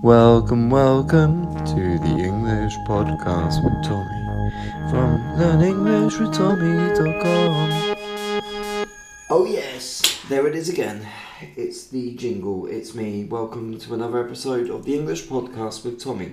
Welcome to the English podcast with Tommy from learningenglishwithtommy.com. Oh yes, there it is again. It's the jingle, it's me. Welcome to another episode of the English podcast with Tommy.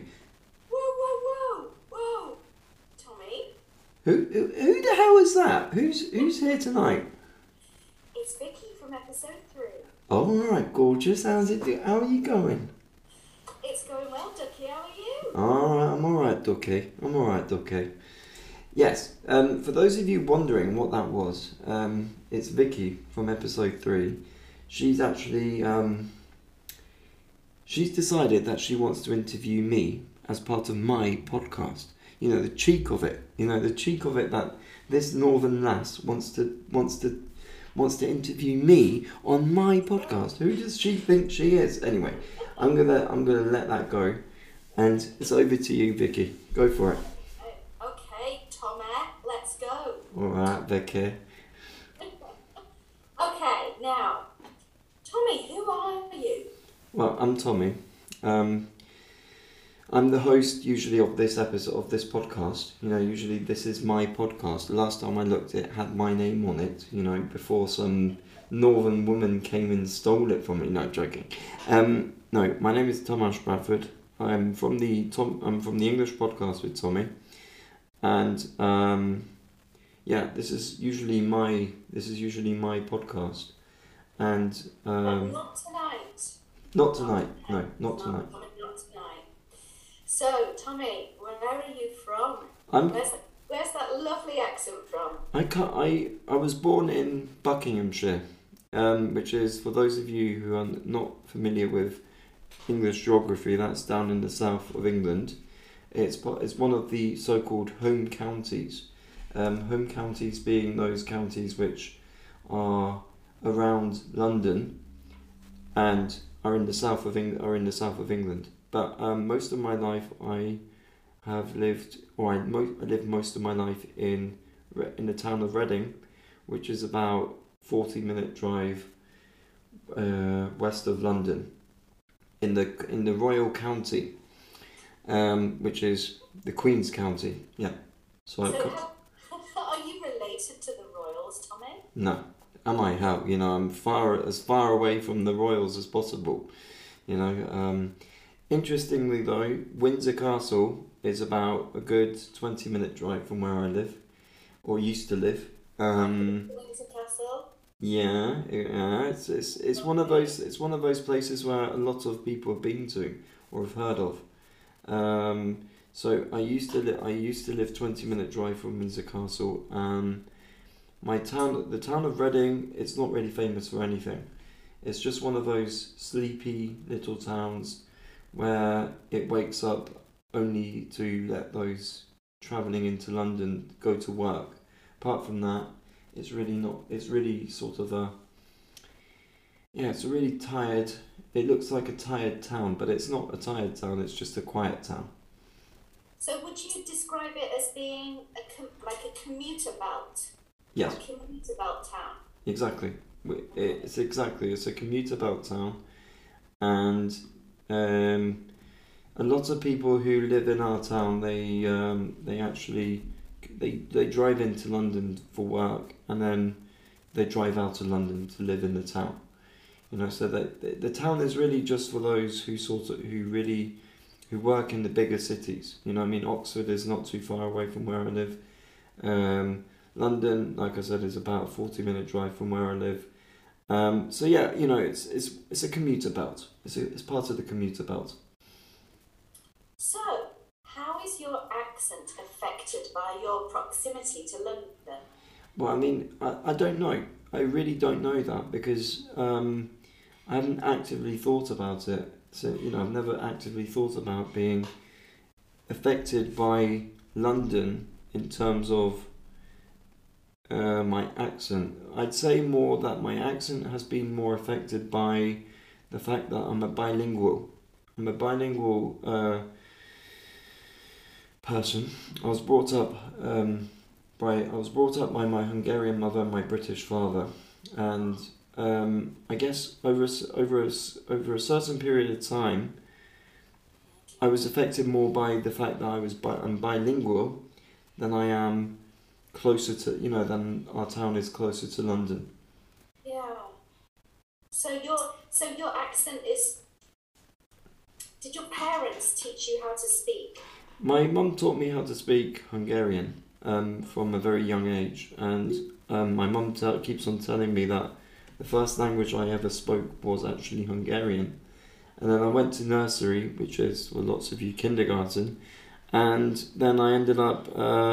Whoa, Tommy? Who the hell is that? Who's here tonight? It's Vicky from episode 3. Oh, alright, gorgeous. How are you going? It's going well, Ducky. How are you? I'm alright, Ducky. Yes, for those of you wondering what that was, it's Vicky from episode 3. She's actually, she's decided that she wants to interview me as part of my podcast. You know, the cheek of it that this northern lass wants to interview me on my podcast. Who does she think she is? Anyway, I'm gonna let that go, and it's over to you, Vicky. Go for it. Okay, Tommy, let's go. All right, Vicky. Okay, now, Tommy, who are you? Well, I'm Tommy. I'm the host usually of this episode of this podcast. You know, usually this is my podcast. The last time I looked, it had my name on it. You know, before some northern woman came and stole it from me. No, joking. No, my name is Thomas Bradford. I'm from the English podcast with Tommy, and yeah, this is usually my podcast, and Not tonight. not tonight. No, not tonight. Not tonight. So, Tommy, where are you from? Where's that lovely accent from? I was born in Buckinghamshire, which is, for those of you who are not familiar with English geography, that's down in the south of England. It's one of the so-called home counties. Home counties being those counties which are around London and are in the south of England. But most of my life I lived most of my life in the town of Reading, which is about 40-minute drive west of London, in the Royal County, which is the Queen's County. Yeah. So are you related to the Royals, Tommy? No. Am I? How? You know, I'm as far away from the Royals as possible. You know. Interestingly though, Windsor Castle is about a good 20-minute drive from where I live, or used to live. Windsor Castle? Yeah. It's one of those places where a lot of people have been to or have heard of. So I used to live 20-minute drive from Windsor Castle. The town of Reading, it's not really famous for anything. It's just one of those sleepy little towns where it wakes up only to let those travelling into London go to work. Apart from that, it's really sort of it's a really tired, it looks like a tired town, but it's not a tired town, it's just a quiet town. So would you describe it as being like a commuter belt? Yes. A commuter belt town? Exactly. It's a commuter belt town, and a lot of people who live in our town, they actually drive into London for work, and then they drive out of London to live in the town. You know, so that the town is really just for those who work in the bigger cities. You know, I mean, Oxford is not too far away from where I live. London, like I said, is about a 40-minute drive from where I live. So yeah, you know, it's a commuter belt. It's part of the commuter belt. So, how is your accent affected by your proximity to London? Well, I mean, I don't know. I really don't know that, because I haven't actively thought about it. So, you know, I've never actively thought about being affected by London in terms of my accent. I'd say more that my accent has been more affected by the fact that I'm a bilingual person. I was brought up by my Hungarian mother and my British father, and I guess over a certain period of time, I was affected more by the fact that I'm bilingual than I am closer to, than our town is closer to London. Yeah. So your accent is. Did your parents teach you how to speak? My mum taught me how to speak Hungarian from a very young age, and my mum keeps on telling me that the first language I ever spoke was actually Hungarian. And then I went to nursery, which is, well, lots of you, kindergarten, and then I ended up.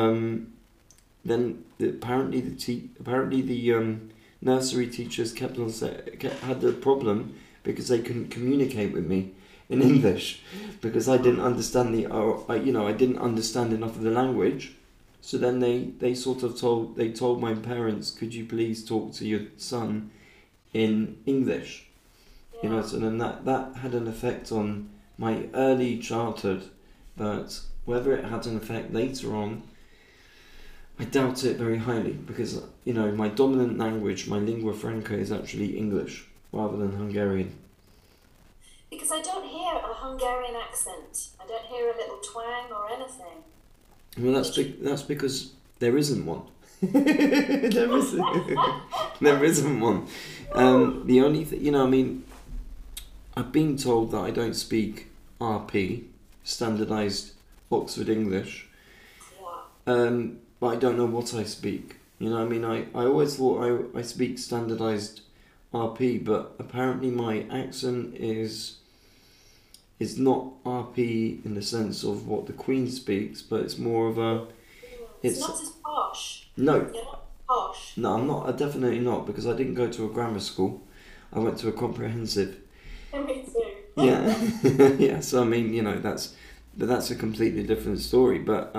Apparently the nursery teachers had the problem because they couldn't communicate with me in English because I didn't understand I didn't understand enough of the language. So then they told my parents, could you please talk to your son in English? Yeah. So then that had an effect on my early childhood, but whether it had an effect later on, I doubt it very highly, because my dominant language, my lingua franca, is actually English rather than Hungarian. Because I don't hear a Hungarian accent. I don't hear a little twang or anything. Well, that's because there isn't one. There isn't one. The only thing, I've been told that I don't speak RP, standardized Oxford English. Yeah. But I don't know what I speak. I always thought I speak standardized RP, but apparently my accent is not RP in the sense of what the Queen speaks, but it's more of a... It's not as posh. No. You're not posh. No, I'm not. Definitely not, because I didn't go to a grammar school. I went to a comprehensive. Me too. Yeah. Yeah, so that's a completely different story, but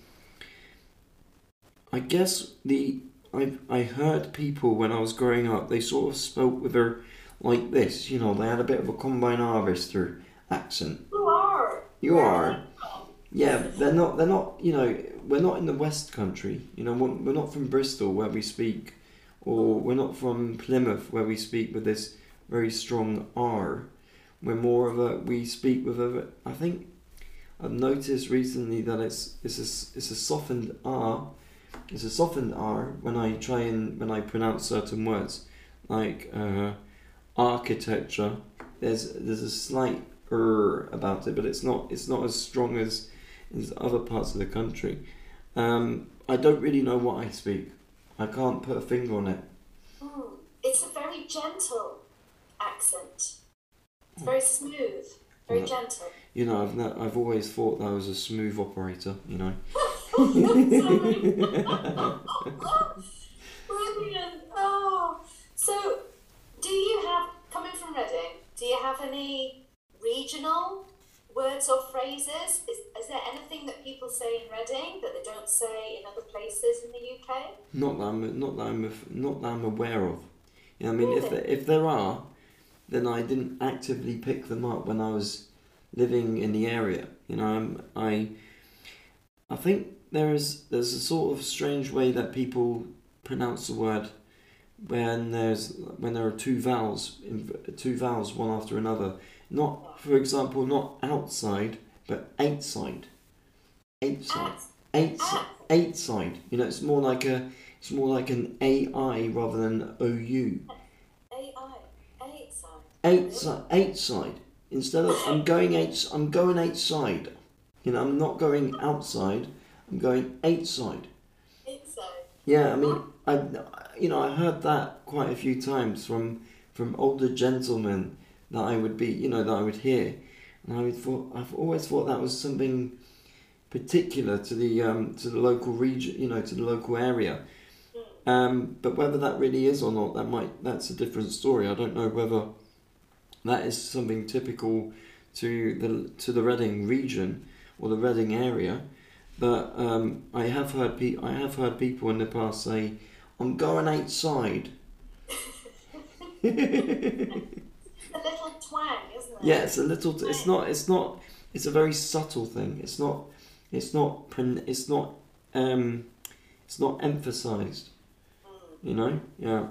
I guess I heard people when I was growing up, they sort of spoke with her like this, they had a bit of a combine harvester accent. You are. Yeah, they're not, we're not in the West Country, we're not from Bristol where we speak, or we're not from Plymouth where we speak with this very strong R. We're more of we speak with I think I've noticed recently that it's a softened R. It's a softened R when I pronounce certain words, like architecture. There's a slight about it, but it's not as strong as other parts of the country. I don't really know what I speak. I can't put a finger on it. It's a very gentle accent. It's very smooth, very gentle. I've always thought that I was a smooth operator. Brilliant. Oh, so coming from Reading, do you have any regional words or phrases? Is there anything that people say in Reading that they don't say in other places in the UK? Not that I'm aware of. Really? If there are, then I didn't actively pick them up when I was living in the area. I think there's a sort of strange way that people pronounce the word when there are two vowels one after another. Not, for example, not outside, but outside. Outside. It's more like an AI rather than OU. Outside. Instead of I'm going outside. I'm not going outside. I'm going outside. Yeah, I heard that quite a few times from older gentlemen that I would hear, and I've always thought that was something particular to the local region, to the local area. But whether that really is or not, that's a different story. I don't know whether that is something typical to the Reading region or the Reading area. But I have heard people in the past say, "I'm going outside." A little twang, isn't it? Yeah, it's a little. It's not. It's a very subtle thing. It's not emphasized. Yeah.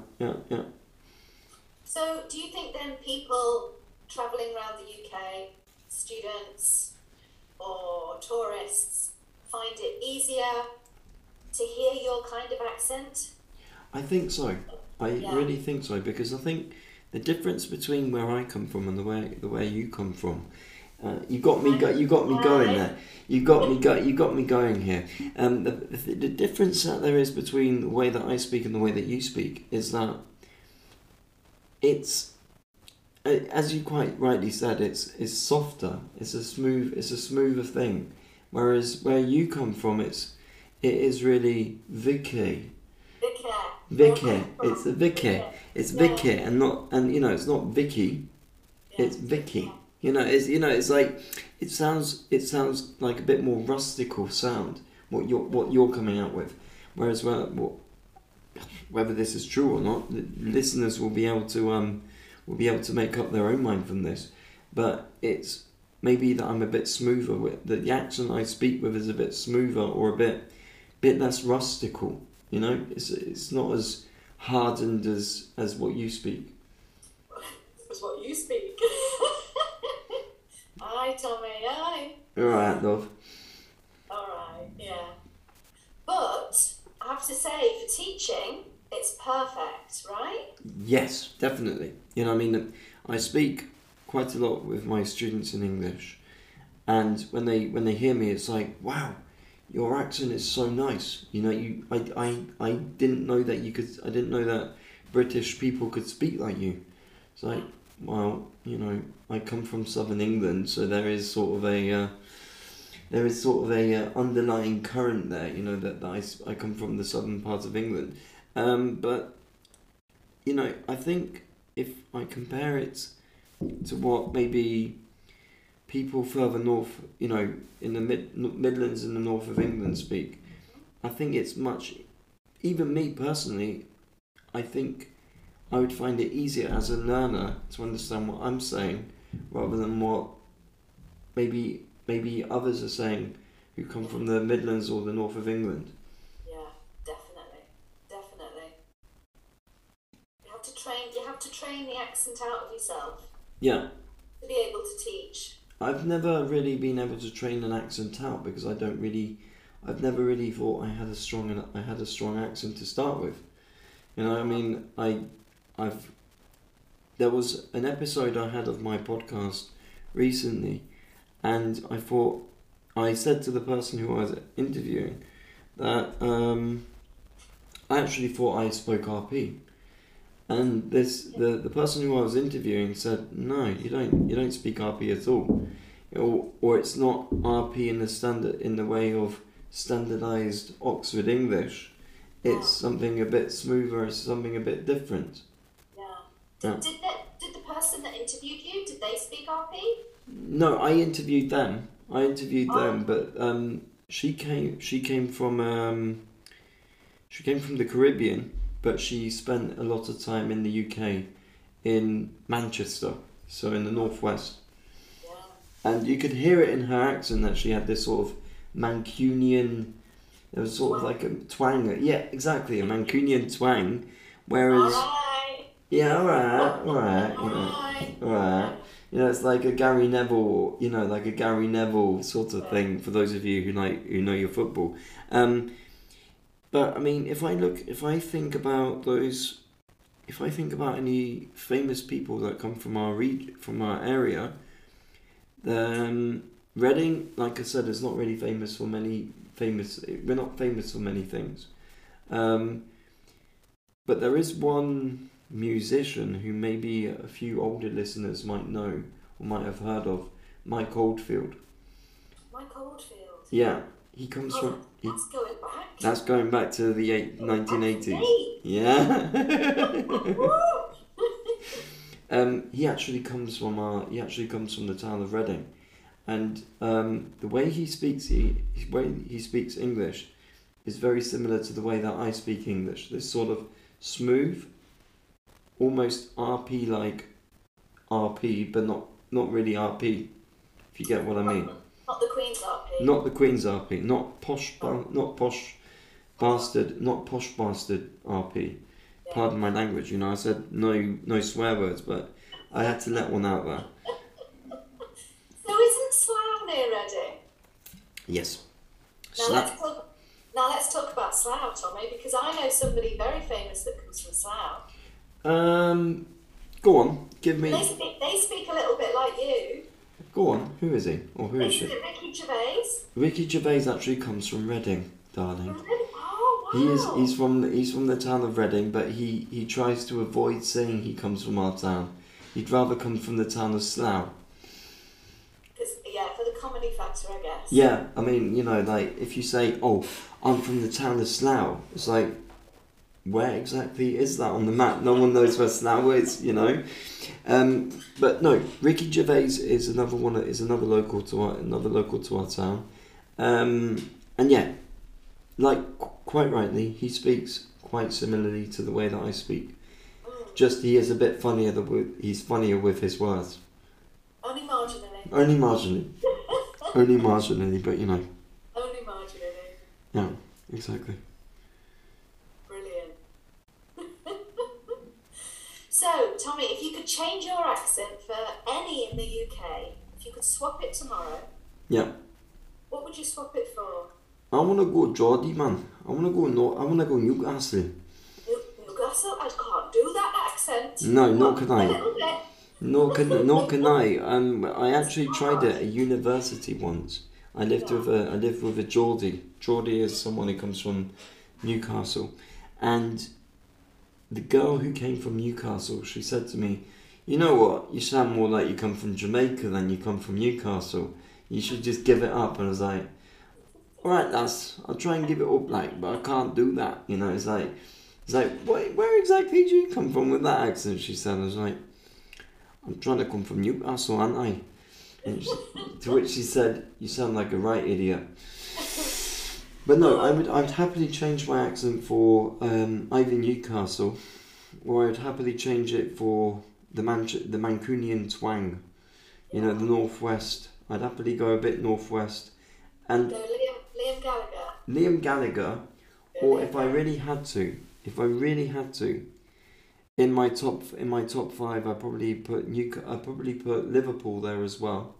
So, do you think then people travelling around the UK, students, or tourists find it easier to hear your kind of accent? I think so. I Yeah. really think so, because I think the difference between where I come from and the way you come from, you got me going there. You got me going here. The difference that there is between the way that I speak and the way that you speak is that it's, as you quite rightly said, it's softer. It's a smoother thing. Whereas where you come from, it is really Vicky. Vicky. It's a Vicky. It's Vicky, and not, and it's not Vicky. It's Vicky. It's like it sounds like a bit more rustical sound. What you're coming out with, whereas whether this is true or not, the listeners will be able to make up their own mind from this. But it's maybe that I'm a bit smoother with the accent I speak with is a bit smoother or a bit less rustical. It's not as hardened as what you speak. That's what you speak. Aye, Tommy, aye. Alright, love. Alright, yeah. But I have to say, for teaching, it's perfect, right? Yes, definitely. I speak quite a lot with my students in English, and when they hear me, it's like, wow, your accent is so nice. I didn't know that you could. I didn't know that British people could speak like you. It's like, well, I come from southern England, so there is sort of a underlying current there. That I come from the southern part of England, but I think if I compare it to what maybe people further north, in the Midlands and the north of England speak, I think it's much. Even me personally, I think I would find it easier as a learner to understand what I'm saying, rather than what maybe others are saying who come from the Midlands or the north of England. Yeah, definitely. You have to train the accent out of yourself. Yeah. To be able to teach. I've never really been able to train an accent out because I've never really thought I had a strong accent to start with. There was an episode I had of my podcast recently, and I said to the person who I was interviewing that I actually thought I spoke RP, and the person who I was interviewing said, no, you don't speak RP at all, or it's not RP in the way of standardized Oxford English. It's something a bit smoother, it's something a bit different. Yeah. Did the person that interviewed you, did they speak RP? No, I interviewed them, but she came from the Caribbean, but she spent a lot of time in the UK, in Manchester, so in the northwest. Yeah. And you could hear it in her accent that she had this sort of Mancunian. There was sort of like a twang. Yeah, exactly, a Mancunian twang. Whereas, Alright. yeah, alright. Alright. It's like a Gary Neville, sort of thing, for those of you who know your football. But I mean, if I think about any famous people that come from our area, then Reading, like I said, is not really famous for many we're not famous for many things. But there is one musician who maybe a few older listeners might know or might have heard of, Mike Oldfield. Mike Oldfield? Yeah, he comes from... That's going back. That's going back to the 1980s. Yeah. He actually comes from the town of Reading. And the way he speaks English is very similar to the way that I speak English. This sort of smooth, almost RP-like RP, but not really RP, if you get what I mean. Not the Queen's RP. Not the Queen's RP. Not posh bastard RP. Yeah. Pardon my language. I said no swear words, but I had to let one out there. So isn't Slough near Reading? Yes. Now let's talk about Slough, Tommy, because I know somebody very famous that comes from Slough. Go on. Give me. They speak a little bit like you. Go on. Who is he? Or who is she? Isn't it Ricky Gervais? Ricky Gervais actually comes from Reading, darling. Really? Oh, wow. He's from the town of Reading, but he tries to avoid saying he comes from our town. He'd rather come from the town of Slough. Yeah, for the comedy factor, I guess. Yeah, I mean, like, if you say, oh, I'm from the town of Slough, it's like, where exactly is that on the map? No one knows where Slough is, But no, Ricky Gervais is another local to our town. And yeah, like, quite rightly, he speaks quite similarly to the way that I speak. Just he is a bit funnier he's funnier with his words. Only marginally. Only marginally. Only marginally, but Only marginally. Yeah, exactly. Brilliant. So, Tommy, if you could change your accent for any in the UK, if you could swap it tomorrow, yeah, what would you swap it for? I want to go Geordie, man. I want to go Newcastle. Newcastle? I can't do that accent. No, nor can I. A little bit. Nor can I. I actually tried it at university once. I lived with a Geordie. Geordie is someone who comes from Newcastle, and the girl who came from Newcastle, she said to me, "You know what? You sound more like you come from Jamaica than you come from Newcastle. You should just give it up." And I was like, "All right, lass, I'll try and give it up, but I can't do that." It's like, where exactly do you come from with that accent? She said. I was like, "I'm trying to come from Newcastle, aren't I?" To which she said, "You sound like a right idiot." But no, I'd happily change my accent for either Newcastle, or I'd happily change it for the Mancunian twang. The northwest. I'd happily go a bit northwest. And so Liam Gallagher. Liam Gallagher, or if I really had to, in my top 5, I'd probably put Liverpool there as well.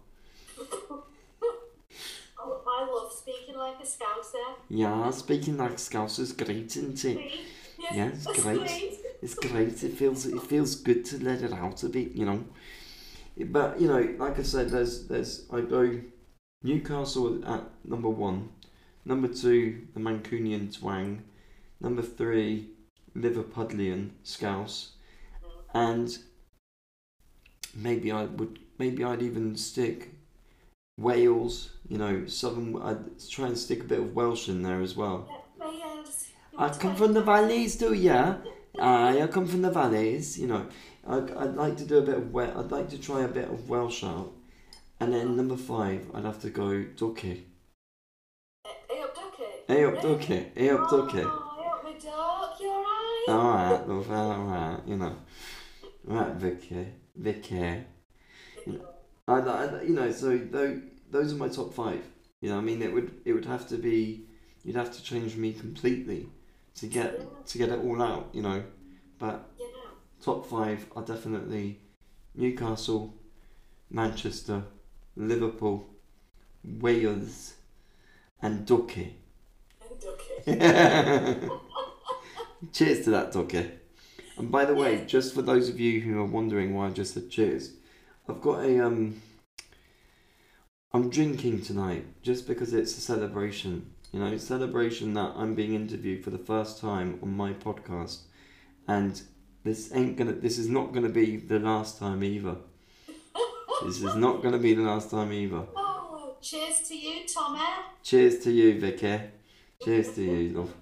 I love speaking like a Scouser. Yeah, speaking like a Scouser is great, isn't it? Yeah, it's great. Sweet. It's great. It feels good to let it out a bit, But like I said, I go Newcastle at number 1, number 2 the Mancunian twang, number 3 Liverpudlian Scouse, and maybe I'd even stick Wales, southern. I'd try and stick a bit of Welsh in there as well. Wales. I come from the valleys, do ya? I come from the valleys. I'd like to do a bit of I'd like to try a bit of Welsh out, and then number 5, I'd have to go Ducky. Hey up, Ducky. Hey up, Ducky. Hey up, Ducky. Oh, hey up, my duck. You alright? Alright, love. Alright, Right, Vicky. So those are my top 5. It would have to be. You'd have to change me completely to get it all out. But top 5 are definitely Newcastle, Manchester, Liverpool, Wales, and Ducky. Cheers to that, Ducky. And by the way, just for those of you who are wondering why I just said cheers, I've got I'm drinking tonight just because it's a celebration. Celebration that I'm being interviewed for the first time on my podcast, and this is not gonna be the last time either. This is not gonna be the last time either. Oh, cheers to you, Tommy. Cheers to you, Vicky. Cheers to you, love.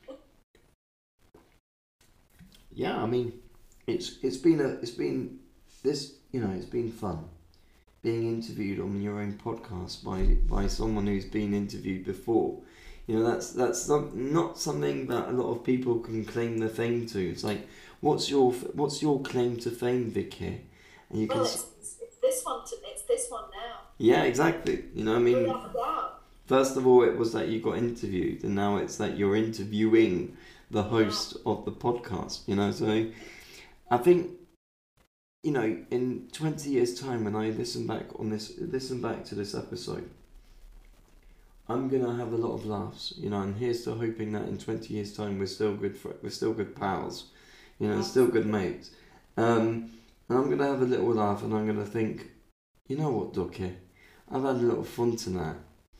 Yeah, it's been fun being interviewed on your own podcast by someone who's been interviewed before. That's not something that a lot of people can claim their fame to. It's like, what's your claim to fame, Vicky? And you can. It's this one. It's this one now. Yeah, exactly. First of all, it was that you got interviewed, and now it's that you're interviewing the host of the podcast. So I think, in 20 years' time, when I listen back to this episode, I'm gonna have a lot of laughs, you know, and here's to hoping that in 20 years' time we're still good pals, you know, still good mates. And I'm gonna have a little laugh, and I'm gonna think, you know what, Ducky, I've had a little fun tonight.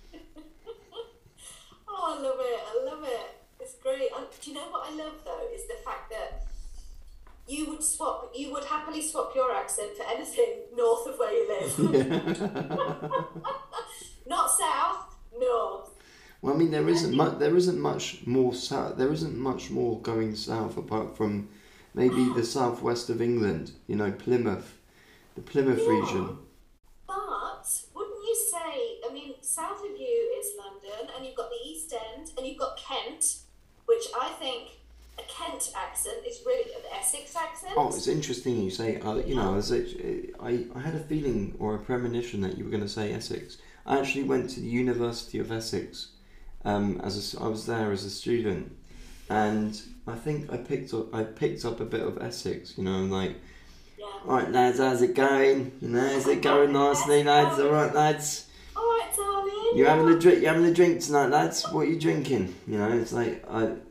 Oh, I love it. I love it. It's great. Do you know what I love though is the fact that you would happily swap your accent for anything north of where you live. Not south, north. Well, I mean, there isn't much more south. There isn't much more going south apart from maybe the southwest of England. You know, Plymouth, the Plymouth Yeah. region. But wouldn't you say, I mean, south of you is London, and you've got the East End, and you've got Kent, which I think a Kent accent is really an Essex accent. Oh, it's interesting you say. You know, I had a feeling or a premonition that you were going to say Essex. I actually went to the University of Essex. I was there as a student, and I think I picked up a bit of Essex. You know, like, Yeah. right lads, how's it going? You know, is it going nicely, lads? All right, lads. All right, darling. You having a drink? You having a drink tonight, lads? What are you drinking? You know, it's like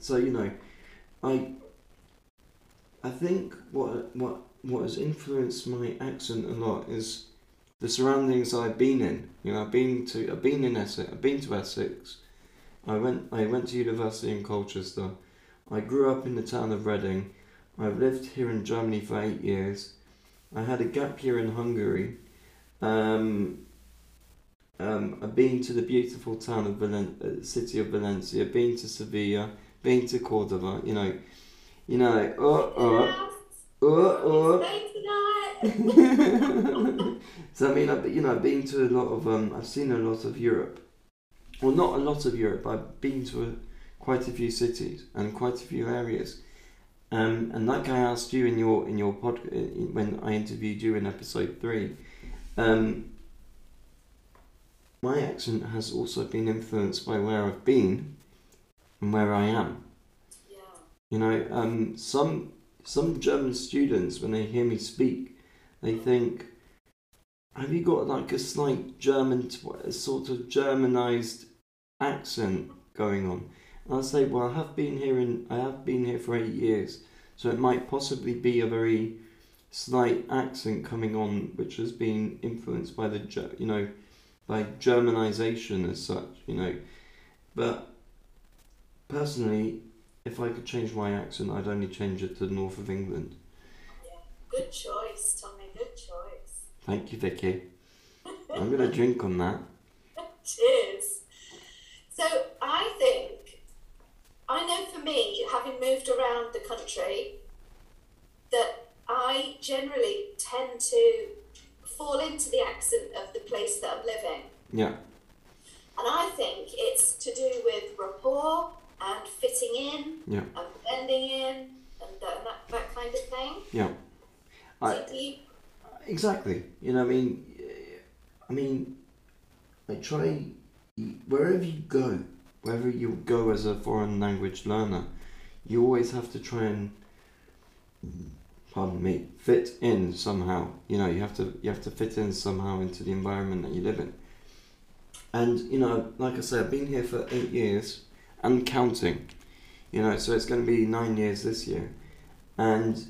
I think what has influenced my accent a lot is the surroundings I've been in. You know, I've been in Essex. I've been to Essex. I went to university in Colchester. I grew up in the town of Reading. I've lived here in Germany for 8 years. I had a gap year in Hungary. I've been to the beautiful town of city of Valencia. Been to Sevilla. Been to Cordoba. Stay tonight. So I mean, I've been to a lot of I've seen a lot of Europe. Well, not a lot of Europe. I've been to quite a few cities and quite a few areas. And like I asked you in your podcast when I interviewed you in episode 3, my accent has also been influenced by where I've been and where I am. Yeah. You know, some German students, when they hear me speak, they think, have you got like a slight sort of Germanized accent going on? And I say, well, I have been here for 8 years, so it might possibly be a very slight accent coming on, which has been influenced by by Germanization as such, you know. But personally, if I could change my accent, I'd only change it to the north of England. Yeah. Good choice, Tommy. Good choice. Thank you, Vicky. I'm going to drink on that. Cheers. So I know for me, having moved around the country, that I generally tend to fall into the accent of the place that I'm living. Yeah. And I think it's to do with rapport and fitting in Yeah. and blending in and that kind of thing. Yeah. So do you... Exactly. You know, I mean, I try, wherever you go as a foreign language learner, you always have to try and, pardon me, fit in somehow. You know, you have to fit in somehow into the environment that you live in. And, you know, like I said, I've been here for 8 years and counting. You know, so it's going to be 9 years this year. And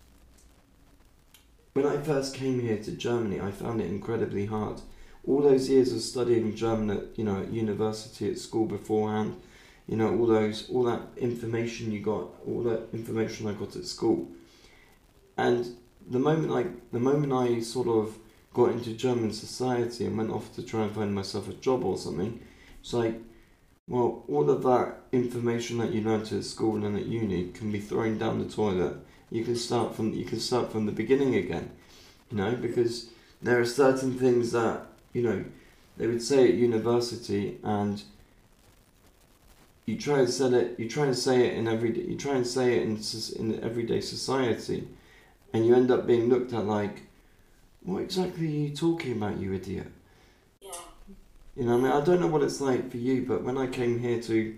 when I first came here to Germany, I found it incredibly hard. All those years of studying German at university, at school beforehand, you know, all that information I got at school. And the moment I sort of got into German society and went off to try and find myself a job or something, it's like, well, all of that information that you learned at school and at uni can be thrown down the toilet. You can start from the beginning again, you know, because there are certain things that, you know, they would say at university, and you try and say it in everyday society, and you end up being looked at like, what exactly are you talking about, you idiot? Yeah. You know, I mean, I don't know what it's like for you, but when I came here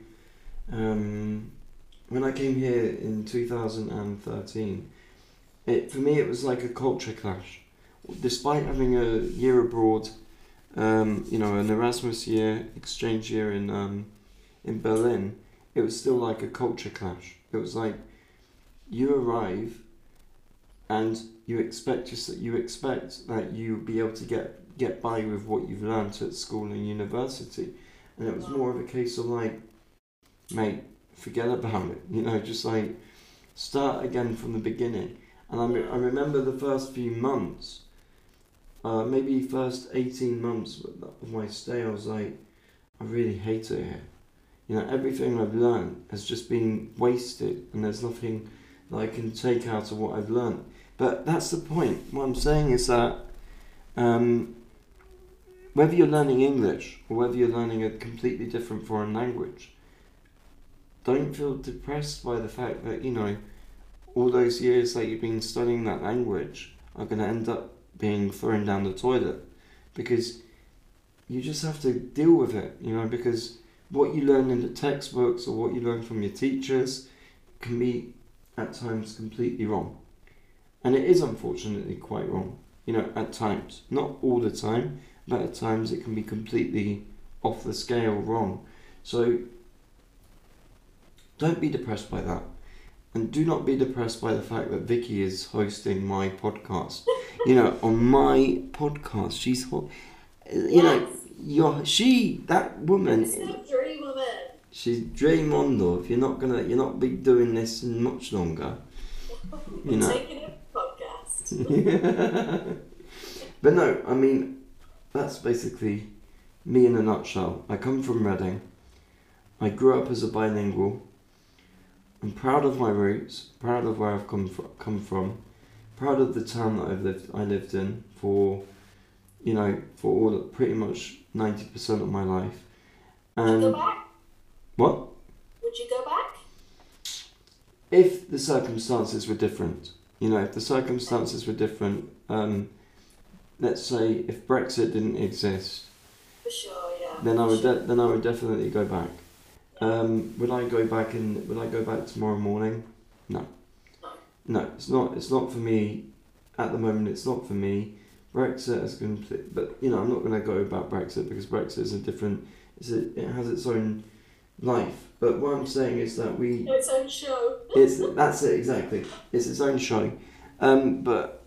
in 2013, for me it was like a culture clash. Despite having a year abroad, an Erasmus year, exchange year in Berlin, it was still like a culture clash. It was like you arrive and you expect that you'll be able to get by with what you've learnt at school and university, and it was more of a case of like, mate, forget about it. Just like start again from the beginning. And I remember the first few months, maybe first 18 months of my stay, I was like, I really hate it here. Everything I've learned has just been wasted, and there's nothing that I can take out of what I've learned. But that's the point. What I'm saying is that whether you're learning English or whether you're learning a completely different foreign language, don't feel depressed by the fact that, all those years that you've been studying that language are going to end up being thrown down the toilet, because you just have to deal with it, because what you learn in the textbooks or what you learn from your teachers can be at times completely wrong. And it is unfortunately quite wrong, at times. Not all the time, but at times it can be completely off the scale wrong. So don't be depressed by that. And do not be depressed by the fact that Vicky is hosting my podcast. On my podcast, she's that woman. It's a dream woman. She's dream on, love. You're not be doing this much longer. Taking a podcast. But no, that's basically me in a nutshell. I come from Reading. I grew up as a bilingual. I'm proud of my roots, proud of where I've come from, proud of the town that I lived in for pretty much 90% of my life. Would you go back? What? Would you go back? If the circumstances were different. If the circumstances were different, let's say if Brexit didn't exist, for sure, yeah. then I would definitely go back. Would I go back tomorrow morning? No. No, it's not for me at the moment. It's not for me. Brexit is but I'm not going to go about Brexit because Brexit is it has its own life. But what I'm saying is that its own show. That's it exactly. It's its own show. But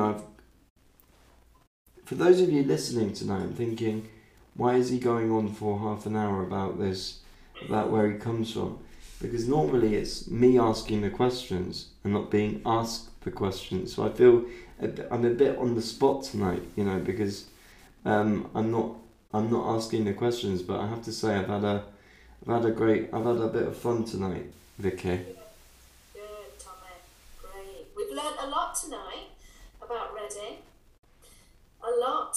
for those of you listening tonight and thinking, why is he going on for half an hour about this? About where he comes from, because normally it's me asking the questions and not being asked the questions. So I feel I'm a bit on the spot tonight, because I'm not asking the questions. But I have to say I've had a bit of fun tonight, Vicky. Good, Tommy. Great. We've learnt a lot tonight about Reading. A lot.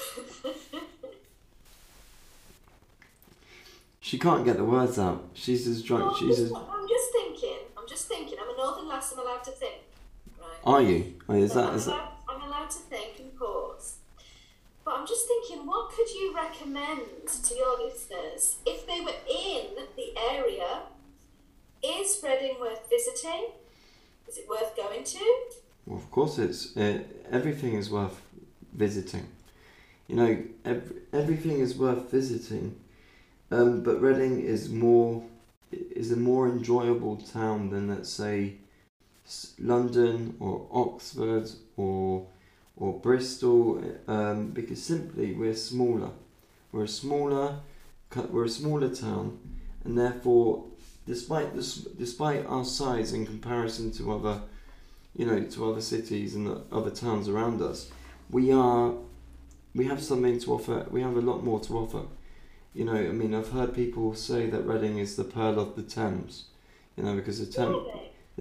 She can't get the words out. She's as drunk. I'm just thinking. I'm a northern lass. I'm allowed to think, right? Are you? Is that? I'm allowed to think and pause. But I'm just thinking, what could you recommend to your listeners if they were in the area? Is Reading worth visiting? Is it worth going to? Well, of course, everything is worth visiting. Everything is worth visiting. But Reading is a more enjoyable town than, let's say, London or Oxford or Bristol, because simply we're smaller. We're a smaller town, and therefore, despite our size in comparison to other cities and other towns around us, we have something to offer. We have a lot more to offer. I've heard people say that Reading is the pearl of the Thames, because the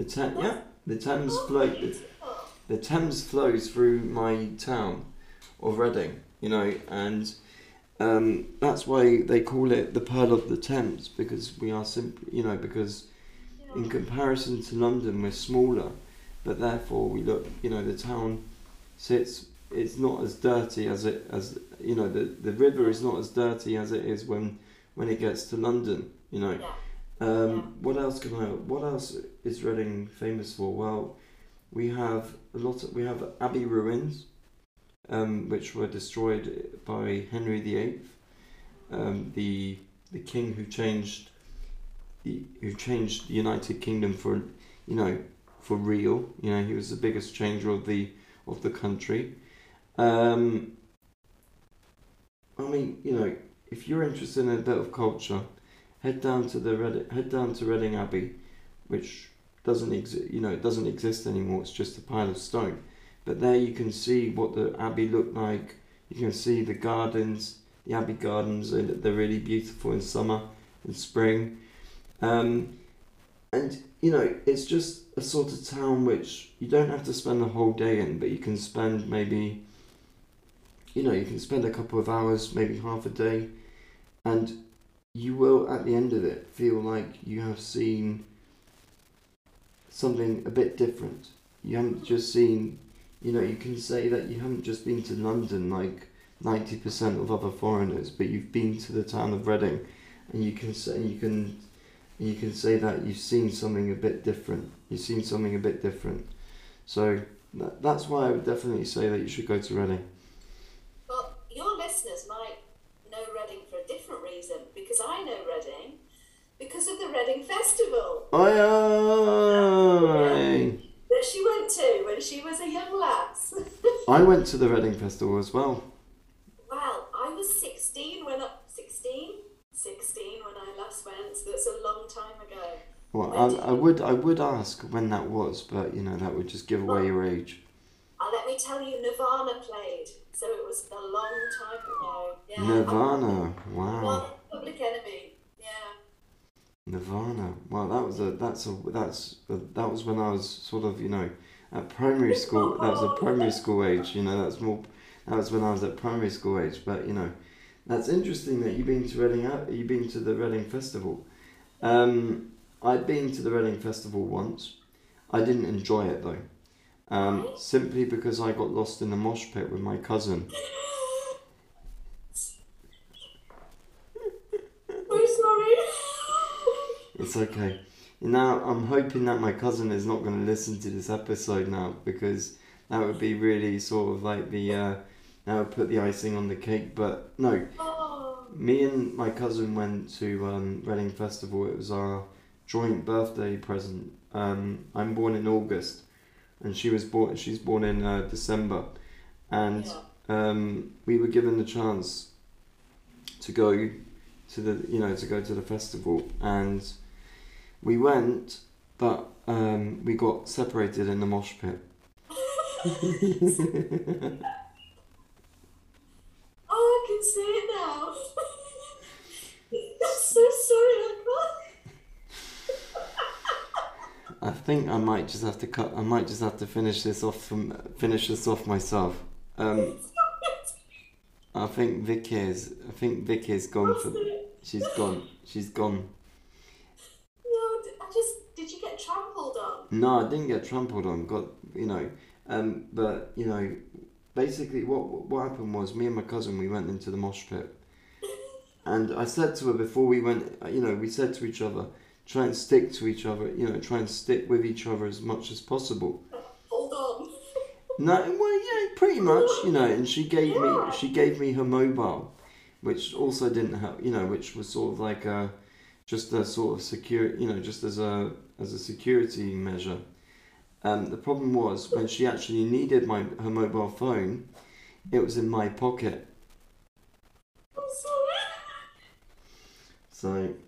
Thames flows through my town of Reading, and that's why they call it the pearl of the Thames, because we are simply, because in comparison to London we're smaller, but therefore we look, the town sits. It's not as dirty the river is not as dirty as it is when it gets to London. What else is Reading famous for? Well, we have Abbey ruins. which were destroyed by Henry VIII, the king who changed the United Kingdom for real. He was the biggest changer of the country. If you're interested in a bit of culture, head down to Reading Abbey, which doesn't exist anymore. It's just a pile of stone. But there you can see what the abbey looked like. You can see the gardens, the abbey gardens. They're really beautiful in summer and spring. It's just a sort of town which you don't have to spend the whole day in, but you can spend maybe, you can spend a couple of hours, maybe half a day, and you will, at the end of it, feel like you have seen something a bit different. You haven't just seen, you can say that you haven't just been to London like 90% of other foreigners, but you've been to the town of Reading, and you can say that you've seen something a bit different. So that's why I would definitely say that you should go to Reading. Well, your listeners might know Reading for a different reason, because I know Reading because of the Reading Festival. That she went to when she was a young lass. I went to the Reading Festival as well. Well, I was 16 when I last went, so that's a long time ago. Well, I would ask when that was, but that would just give away your age. Let me tell you, Nirvana played, so it was a long time ago. Yeah. Nirvana, wow. Public Enemy, yeah. Nirvana, wow, that was when I was sort of at primary school. That was a primary school age. That was when I was at primary school age. But that's interesting that you've been to Reading. You've been to the Reading Festival. I'd been to the Reading Festival once. I didn't enjoy it though. Simply because I got lost in the mosh pit with my cousin. I'm sorry. It's okay. Now, I'm hoping that my cousin is not going to listen to this episode now, because that would be really sort of like that would put the icing on the cake. But no, me and my cousin went to Reading Festival. It was our joint birthday present. I'm born in August, and she's born in December, and we were given the chance to go to the festival, and we went, but we got separated in the mosh pit. I can see it now. I'm so sorry, I think I might just have to finish this off myself. I think Vic is gone she's gone. No, did you get trampled on? No, I didn't get trampled on. But basically what happened was, me and my cousin, we went into the mosh pit, and I said to her before we went, we said to each other, try and stick to each other, try and stick with each other as much as possible. Hold on. No, well, yeah, pretty much, and she gave me her mobile, which also didn't help, which was sort of like just a sort of secure, just as a security measure. The problem was, when she actually needed her mobile phone, it was in my pocket. I'm sorry. So,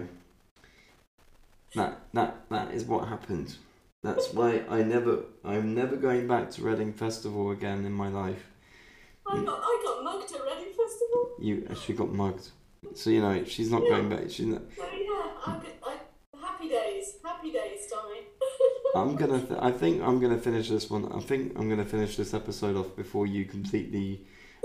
that is what happened. That's why I'm never going back to Reading Festival again in my life. I got mugged at Reading Festival. You actually got mugged. So, she's not going back. She's not. So yeah, happy days, Tommy. I think I'm gonna finish this one. I think I'm gonna finish this episode off before you completely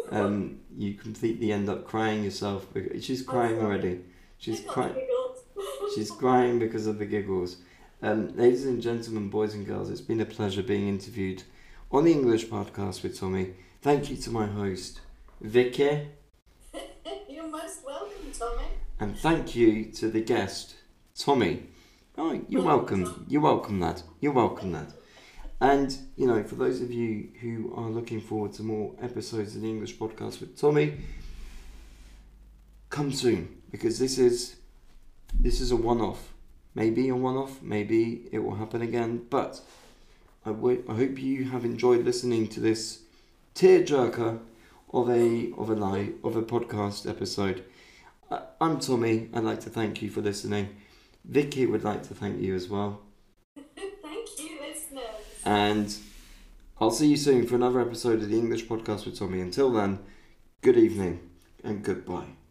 end up crying yourself. She's crying already. She's crying. She's crying because of the giggles. Ladies and gentlemen, boys and girls, it's been a pleasure being interviewed on the English podcast with Tommy. Thank you to my host, Vicky. You're most welcome, Tommy. And thank you to the guest, Tommy. Oh, you're welcome. You're welcome, lad. You're welcome, lad. And, you know, for those of you who are looking forward to more episodes of the English Podcast with Tommy, come soon, because this is a one-off. Maybe a one-off, maybe it will happen again, but I hope you have enjoyed listening to this tearjerker of a podcast episode. I'm Tommy. I'd like to thank you for listening. Vicky would like to thank you as well. Thank you, listeners. And I'll see you soon for another episode of the English Podcast with Tommy. Until then, good evening and goodbye.